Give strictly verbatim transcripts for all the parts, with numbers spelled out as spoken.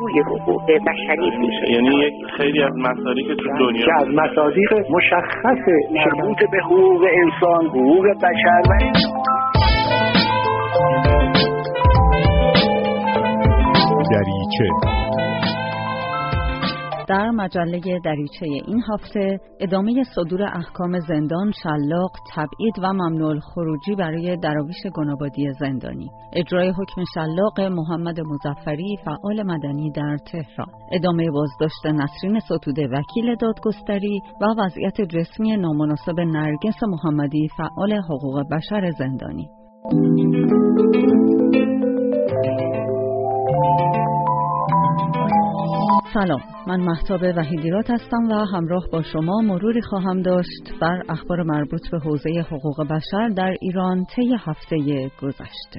پهلوی حقوق بشری میشه. یعنی یک خیلی از مصادیق تو دنیا که از مصادیق مشخص مربوط به حقوق انسان، حقوق بشر و دریچه. در مجله دریچه این هفته ادامه صدور احکام زندان، شلاق، تبعید و ممنوع الخروجی برای دراویش گنابادی زندانی. اجرای حکم شلاق محمد مظفری فعال مدنی در تهران. ادامه بازداشت نسرین ستوده وکیل دادگستری و وضعیت جسمی نامناسب نرگس محمدی فعال حقوق بشر زندانی. سلام، من مهتاب وحیدیرات هستم و همراه با شما مروری خواهم داشت بر اخبار مربوط به حوزه حقوق بشر در ایران طی هفته گذشته.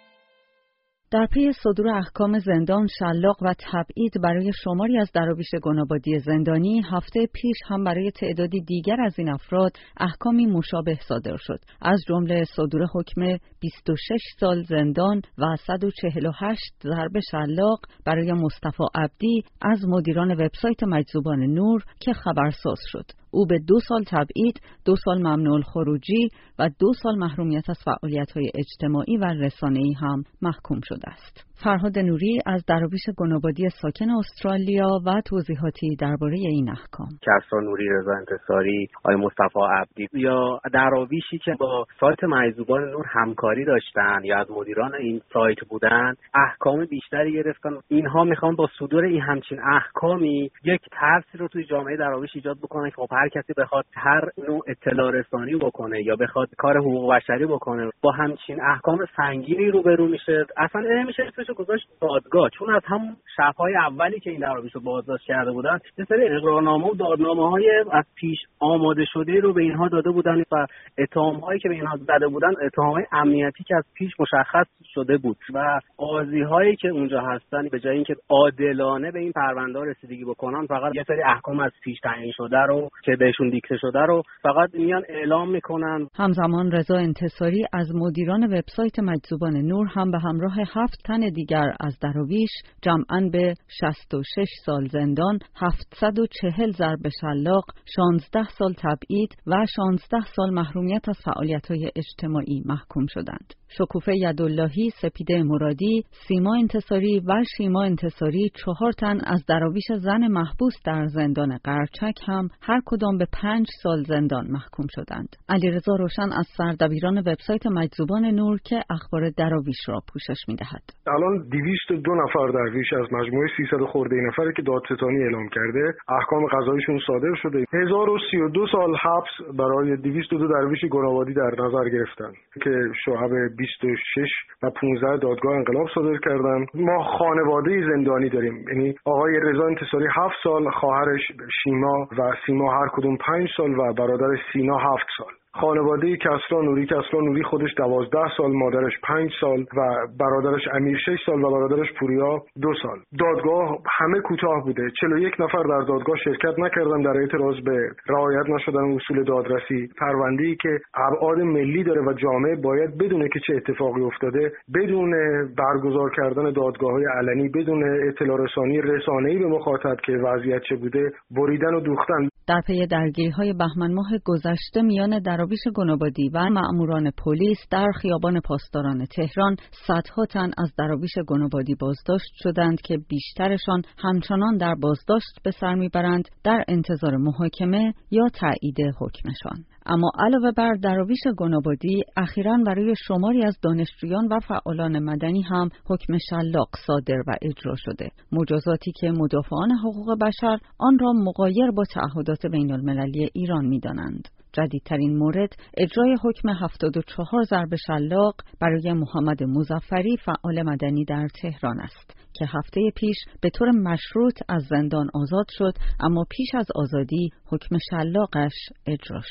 در پی صدور احکام زندان، شلاق و تبعید برای شماری از دراویش گنابادی زندانی، هفته پیش هم برای تعدادی دیگر از این افراد احکامی مشابه صادر شد، از جمله صدور حکم بیست و شش سال زندان و صد و چهل و هشت ضرب شلاق برای مصطفی عبدی از مدیران وبسایت مجذوبان نور که خبرساز شد. او به دو سال تبعید، دو سال ممنوع الخروجی و دو سال محرومیت از فعالیت‌های اجتماعی و رسانه‌ای هم محکوم شده است. فرهاد نوری از دراویش گنابادی ساکن استرالیا و توضیحاتی درباره این احکام. کسری نوری، رضا انتصاری، آقای مصطفی عبدی یا دراویشی که با سایت مجذوبان نور همکاری داشتن یا از مدیران این سایت بودن، احکام بیشتری گرفتن. اینها میخوان با صدور این همچین احکامی یک ترسی رو توی جامعه دراویش ایجاد بکنن که خب هر کسی بخواد هر نوع اطلاع رسانی بکنه یا بخواد کار حقوق بشری بکنه با همچین احکام سنگینی روبرو میشه. اصلا نمیشه اسمشو گذاشت دادگاه، چون از همون شب‌های اولی که این دراویش رو بازداشت کرده بودن یه سری اقرارنامه و دادنامه‌های از پیش آماده شده رو به اینها داده بودن و اتهام‌هایی که به اینها زده بودن اتهام‌های امنیتی که از پیش مشخص شده بود و قاضی‌هایی که اونجا هستن به جای اینکه عادلانه به این پرونده رسیدگی بکنن، فقط یه سری احکام از پیش تعیین شده رو که بهشون دیکته شده رو فقط میان اعلام میکنن. همزمان رضا انتصاری از مدیران وبسایت مجذوبان نور هم به همراه هفت تن دیگر از دراویش جمعاً به شصت و شش سال زندان، هفتصد و چهل ضرب شلاق، شانزده سال تبعید و شانزده سال محرومیت از فعالیت‌های اجتماعی محکوم شدند. شکوفه یداللهی، سپیده مرادی، سیما انتصاری و شیما انتصاری، چهار تن از دراویش زن محبوس در زندان قرچک هم هر کدام به پنج سال زندان محکوم شدند. علیرضا روشن از سردبیران وبسایت مجذوبان نور که اخبار دراویش را پوشش می‌دهد. الان دویست و دو نفر درویش از مجموعه سیصد خورده نفری که دادستانی اعلام کرده احکام قضاییشون صادر شده. هزار و سی و دو سال حبس برای دویست و دو درویش گنابادی در نظر گرفتن که شعب بیست و شش و پانزده دادگاه انقلاب صادر کردن. ما خانواده زندانی داریم، یعنی آقای رضا انتصاری هفت سال، خواهرش شیما و سیما هر کدوم پنج سال و برادر سینا هفت سال. خانواده کسری نوری، کسری نوری خودش دوازده سال، مادرش پنج سال و برادرش امیر شش سال و برادرش پوریا دو سال. دادگاه همه کوتاه بوده. چهل و یک نفر در دادگاه شرکت نکردن در اعتراض به رعایت نشدن اصول دادرسی. پرونده‌ای که ابعاد ملی داره و جامعه باید بدونه که چه اتفاقی افتاده، بدون برگزار کردن دادگاه‌های علنی، بدون اطلاع رسانی رسانه‌ای به مخاطب که وضعیت چه بوده، بریدن و دوختن. در پی درگیری‌های بهمن ماه گذشته میان دراویش گنابادی و مأموران پلیس در خیابان پاسداران تهران، صدها تن از دراویش گنابادی بازداشت شدند که بیشترشان همچنان در بازداشت به سر میبرند در انتظار محاکمه یا تایید حکمشان. اما علاوه بر دراویش گنابادی، اخیراً برای شماری از دانشجویان و فعالان مدنی هم حکم شلاق صادر و اجرا شده. مجازاتی که مدافعان حقوق بشر آن را مغایر با تعهدات بین‌المللی ایران می‌دانند. جدیدترین مورد اجرای حکم هفتاد و چهار ضرب شلاق برای محمد مظفری فعال مدنی در تهران است که هفته پیش به طور مشروط از زندان آزاد شد، اما پیش از آزادی حکم شلاقش اجرا شد.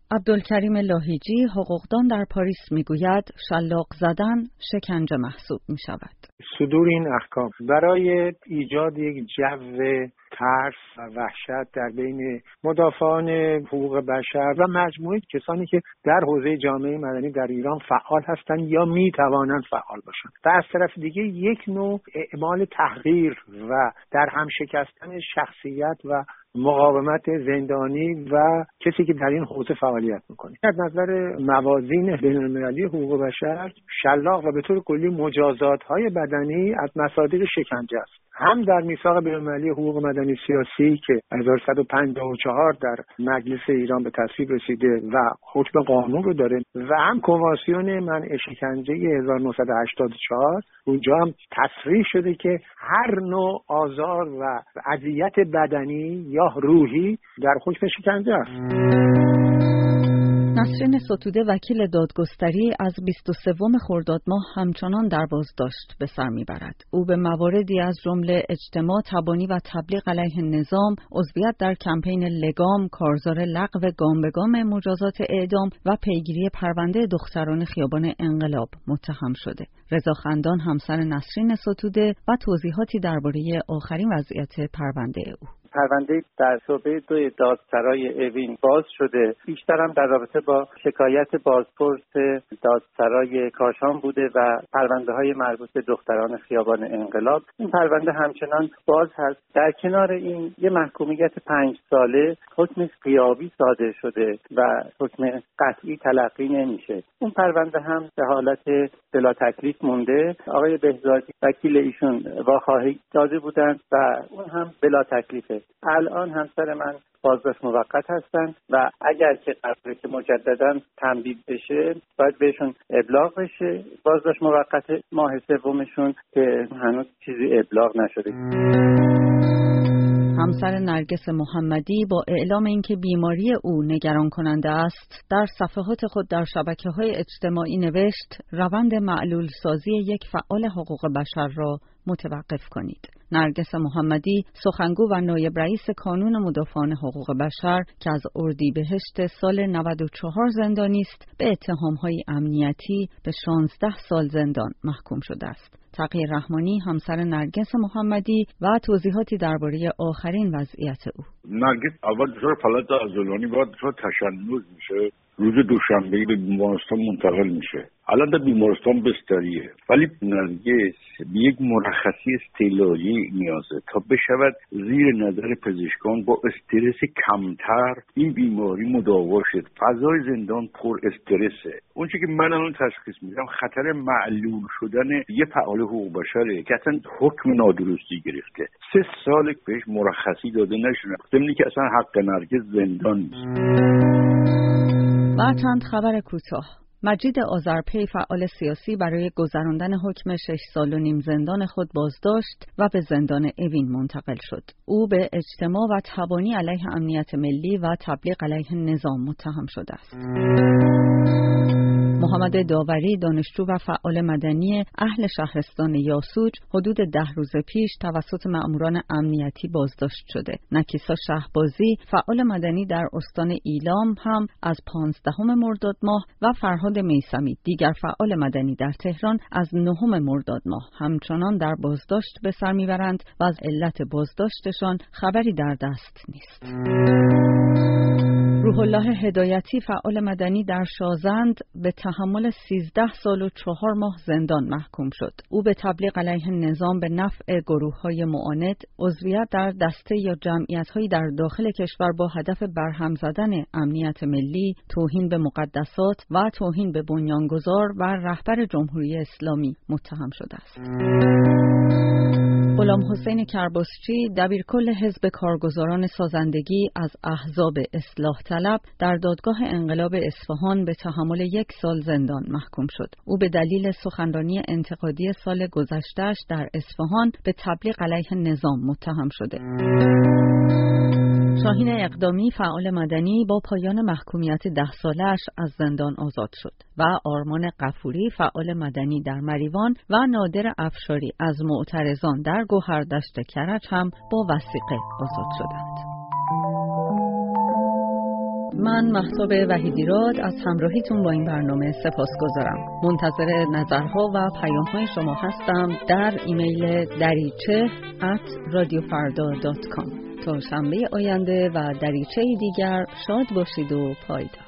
عبدالکریم لاهیجی، حقوقدان در پاریس میگوید شلاق زدن شکنجه محسوب می شود. صدور این احکام برای ایجاد یک جو ترس و وحشت در بین مدافعان حقوق بشر و مجموعه کسانی که در حوزه جامعه مدنی در ایران فعال هستند یا می توانند فعال باشند. و از طرف دیگه یک نوع اعمال تحقیر و در هم شکستن شخصیت و مقاومت زندانی و کسی که در این حوزه فعالیت میکنه. از نظر موازین بین‌المللی حقوق بشر، شلاق و به طور کلی مجازات‌های بدنی از مصادیق شکنجه است. هم در میثاق بین‌المللی حقوق مدنی سیاسی که هزار و صد و پنجاه و چهار در مجلس ایران به تصویب رسیده و حکم قانون رو داره و هم کنوانسیون منع شکنجه هزار و نهصد و هشتاد و چهار اونجا هم تصریح شده که هر نوع آزار و اذیت بدنی یا روحی در حکم شکنجه است. نسرین ستوده، وکیل دادگستری، از بیست و سوم خرداد ماه همچنان در بازداشت به سر میبرد. او به مواردی از جمله اجتماع، تبانی و تبلیغ علیه نظام، عضویت در کمپین لگام، کارزار لغو گام به گام مجازات اعدام و پیگیری پرونده دختران خیابان انقلاب متهم شده. رضا خندان، همسر نسرین ستوده، و توضیحاتی درباره آخرین وضعیت پرونده او. پرونده در شعبه دو دادسرای اوین باز شده. بیشترم در رابطه با شکایت بازپرس دادسرای کاشان بوده و پرونده های مربوط به دختران خیابان انقلاب. این پرونده همچنان باز هست. در کنار این یه محکومیت پنج ساله حکم غیابی صادر شده و حکم قطعی تلقی نمیشه. اون پرونده هم به حالت بلا تکلیف مونده. آقای بهزادی وکیل ایشون واخواهی داده بودند و اون هم بلا تکلیفه. الان همسر من بازداشت موقت هستن و اگر که قراره که مجددا تمدید بشه باید بهشون ابلاغ بشه. بازداشت موقت ماه سومشون که هنوز چیزی ابلاغ نشده. همسر نرگس محمدی با اعلام اینکه بیماری او نگران کننده است، در صفحات خود در شبکه‌های اجتماعی نوشت روند معلول سازی یک فعال حقوق بشر را متوقف کنید. نرگس محمدی، سخنگو و نایب رئیس کانون مدافعان حقوق بشر که از اردیبهشت سال نود و چهار زندانی است، به اتهام‌های امنیتی به شانزده سال زندان محکوم شده است. تقی رحمانی، همسر نرگس محمدی، و توضیحاتی درباره آخرین وضعیت او. نرگس اول دچار فلج عضلانی بعد دچار تشنج میشه. روز دوشنبه به بیمارستان منتقل میشه. الان در بیمارستان بستریه. ولی نرگس به یک مرخصی استعلاجی نیازه تا بشود زیر نظر پزشکان با استرس کمتر این بیماری مداوا شد. فضای زندان پر استرسه. اون چیزی که من الان تشخیص میدم خطر معلول شدن یه فعال حقوق بشره که اصلا حکم نادرستی گرفته. سه سال بهش مرخصی داده نشده. ضمن که اصلا حق نرگس زندان نیست. و چند خبر کوتاه. مجید آذرپی، فعال سیاسی، برای گذراندن حکم شش سال و نیم زندان خود بازداشت و به زندان اوین منتقل شد. او به اجتماع و تبانی علیه امنیت ملی و تبلیغ علیه نظام متهم شده است. محمد داوری، دانشجو و فعال مدنی اهل شهرستان یاسوج، حدود ده روز پیش توسط مأموران امنیتی بازداشت شده. نکیسا شهبازی، فعال مدنی در استان ایلام، هم از پانزدهم مرداد ماه و فرهاد میثمی، دیگر فعال مدنی در تهران، از نهم مرداد ماه همچنان در بازداشت به سر میبرند و از علت بازداشتشان خبری در دست نیست. روح الله هدایتی، فعال مدنی در شازند، به تحمل سیزده سال و چهار ماه زندان محکوم شد. او به تبلیغ علیه نظام به نفع گروه‌های معاند، عضویت در دسته یا جمعیت‌هایی در داخل کشور با هدف برهم زدن امنیت ملی، توهین به مقدسات و توهین به بنیانگذار و رهبر جمهوری اسلامی متهم شده است. غلام حسین کرباسچی، دبیرکل حزب کارگزاران سازندگی، از احزاب اصلاح طلب، در دادگاه انقلاب اصفهان به تحمل یک سال زندان محکوم شد. او به دلیل سخنرانی انتقادی سال گذشته‌اش در اصفهان به تبلیغ علیه نظام متهم شده. شاهین اقدامی، فعال مدنی، با پایان محکومیت ده سالش از زندان آزاد شد و آرمان غفوری، فعال مدنی در مریوان، و نادر افشاری از معترضان در گوهردشت کرج هم با وثیقه آزاد شدند. من مهتاب وحیدیراد از همراهیتون با این برنامه سپاسگزارم. منتظر نظرها و پیام‌های شما هستم در ایمیل دریچه ات رادیو فردا دات کام. تا شنبه آینده و دریچه دیگر شاد باشید و پایدار.